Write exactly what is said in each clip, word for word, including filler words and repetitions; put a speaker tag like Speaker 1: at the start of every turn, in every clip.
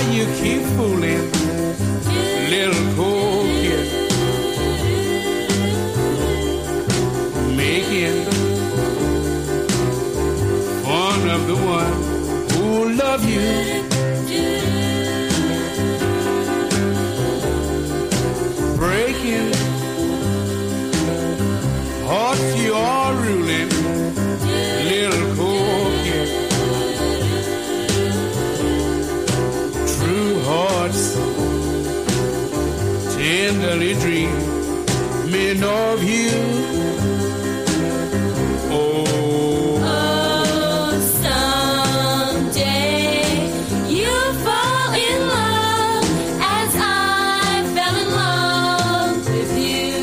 Speaker 1: you keep fooling, little coquette, making fun of the one who love you. Breaking hearts you are ruling, little coquette. True hearts tenderly dreaming of you. Oh,
Speaker 2: Oh, someday you'll fall in love as I fell in love with you.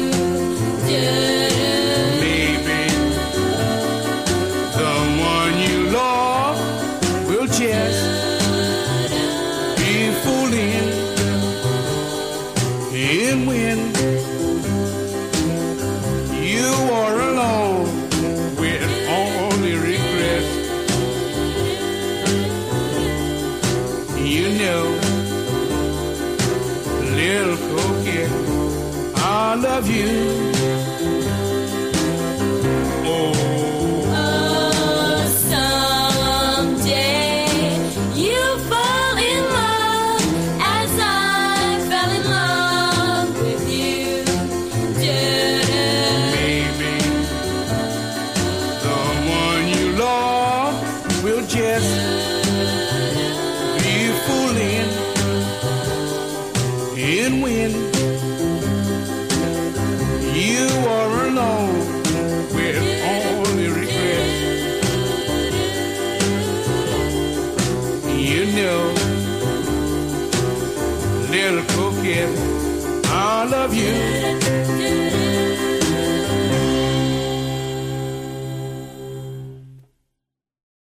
Speaker 2: Do-do.
Speaker 1: maybe the one you love will just be fooling. And when you are alone with only regret, you know, little coquette, I love you. Oh,
Speaker 2: Oh, someday you'll fall in love as I fell in love with you. Do-do.
Speaker 1: maybe the one you love will just be fooling. And when you are alone with only regret, you know, little coquette, I love you.